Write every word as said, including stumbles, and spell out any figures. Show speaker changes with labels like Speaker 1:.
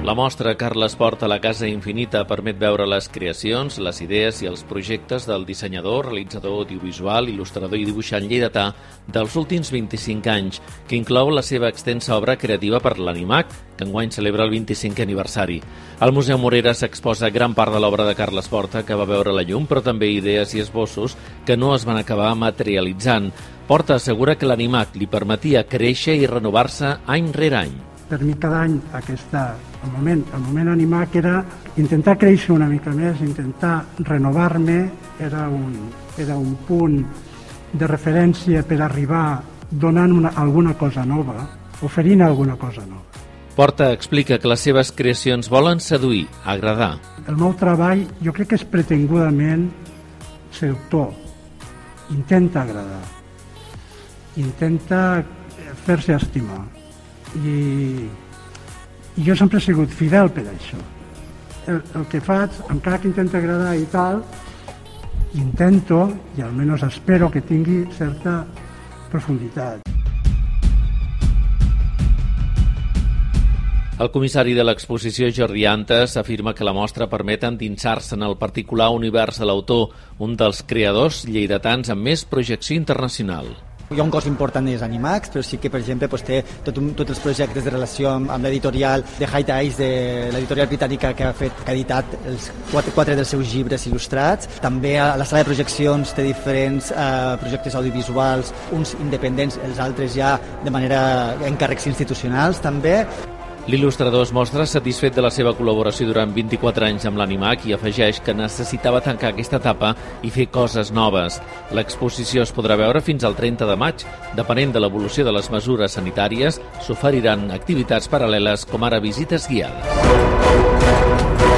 Speaker 1: La mostra Carles Porta a la Casa Infinita permet veure les creacions, les idees i els projectes del dissenyador, realitzador audiovisual, il·lustrador i dibuixant lleidatà dels últims vint-i-cinc anys, que inclou la seva extensa obra creativa per l'Animac, que enguany celebra el vint-i-cinquè aniversari. Al Museu Morera s'exposa gran part de l'obra de Carles Porta, que va veure la llum, però també idees i esbossos que no es van acabar materialitzant. Porta assegura que l'Animac li permetia créixer i renovar-se any rere any.
Speaker 2: Per mi cada any aquesta, el moment, el moment Animac era intentar créixer una mica més, intentar renovar-me, era un, era un punt de referència per arribar donant una, alguna cosa nova, oferint alguna cosa nova.
Speaker 1: Porta explica que les seves creacions volen seduir, agradar.
Speaker 2: El meu treball jo crec que és pretengudament seductor, intenta agradar, intenta fer-se estimar. I, i jo sempre he sigut fidel per això. El, el que faig, encara que intento agradar i tal, intento, i almenys espero que tingui certa profunditat.
Speaker 1: El comissari de l'exposició, Jordi Antes, afirma que la mostra permet endinsar-se en el particular univers de l'autor, un dels creadors lleidatans amb més projecció internacional.
Speaker 3: Hi ha un cos important és Animax, però sí que, per exemple, doncs, té tot un, tots els projectes de relació amb, amb l'editorial de High Tides, de l'editorial britànica que ha, fet, que ha editat els quatre, quatre dels seus llibres il·lustrats. També a la sala de projeccions té diferents eh, projectes audiovisuals, uns independents, els altres ja de manera encàrrecs institucionals també.
Speaker 1: L'il·lustrador es mostra satisfet de la seva col·laboració durant vint-i-quatre anys amb l'Animac i afegeix que necessitava tancar aquesta etapa i fer coses noves. L'exposició es podrà veure fins al trenta de maig. Depenent de l'evolució de les mesures sanitàries, s'oferiran activitats paral·leles com ara visites guiades.